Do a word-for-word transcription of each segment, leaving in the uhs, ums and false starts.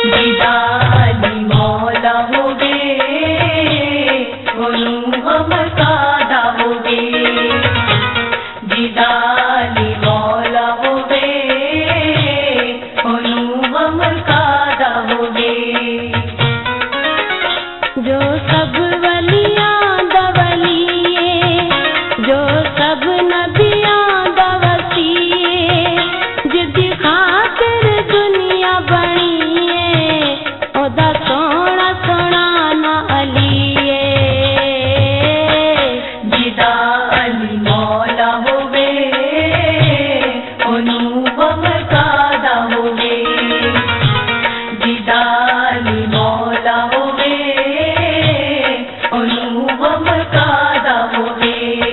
जिदाली मौला होगे ओनू हम कादा होगे जिदाली मौला होगे ओनू हम कादा होगे जो सब वलियां दवलिए जो सब नबियां दवसिए जिदी खातिर दुनिया बणिए ओदा सोना सोना ना अलिए जिदा अली मौला होवे ओनू हम कादा होवे जिदा अली मौला होवे ओनू हम कादा होवे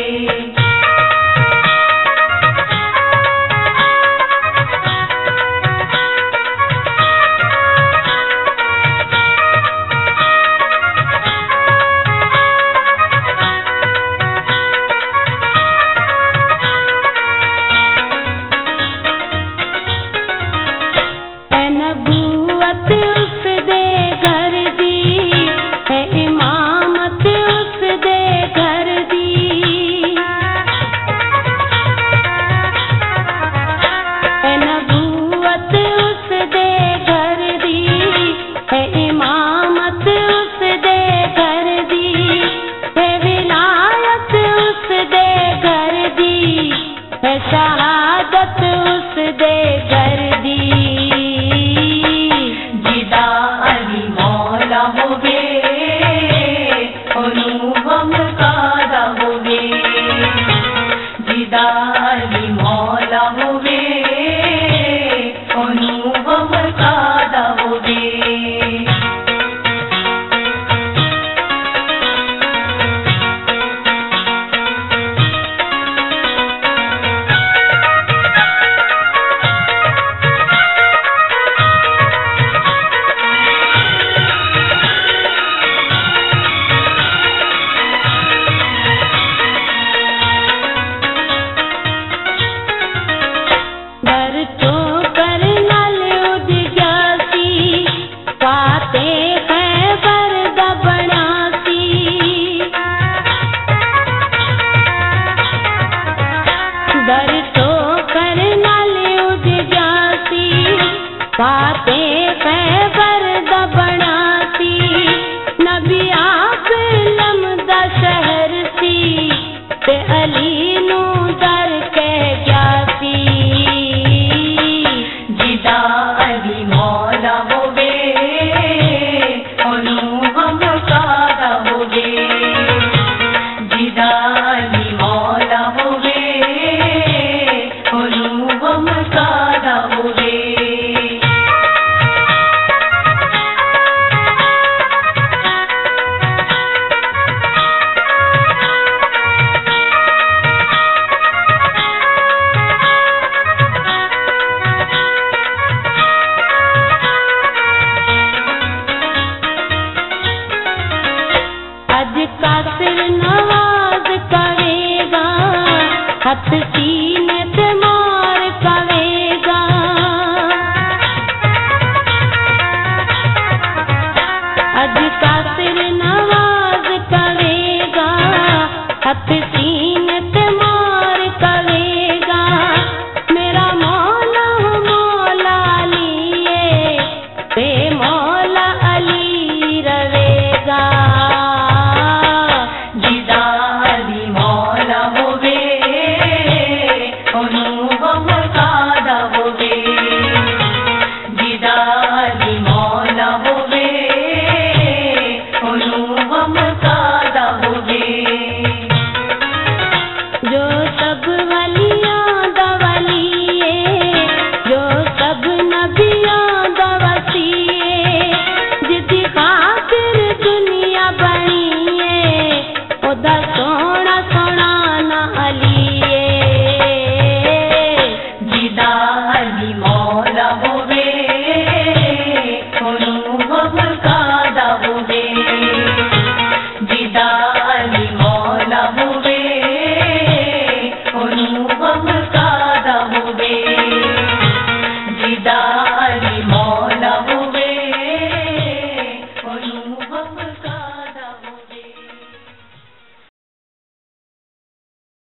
नबूवत उस दे घर दी है इमामत उस दे घर दी है नबूवत उस दे घर दी है इमामत उस दे घर दी है विलायत उस दे घर दी है शहादत उस दे घर दी जिदा अली मौला होगे ओनू हम कादा होगे जिदा अली मौला होगे ओनू हम कादा होगे दर तो कर नल उद जासी पाते हैं बरद बनासी दर तो कर नल उद जासी पाते हैं बरद बनासी नबी आप लमदा शहर सी ते अली नू दर कह ग्यासी जिदा अली मौला होगे ओनू हम कादा होगे जिदा अली मौला होगे ओनू हम कादा होगे अज कासिर नवाज करेगा हथ सीने ते मार करेगा अज कासिर नवाज करेगा हथ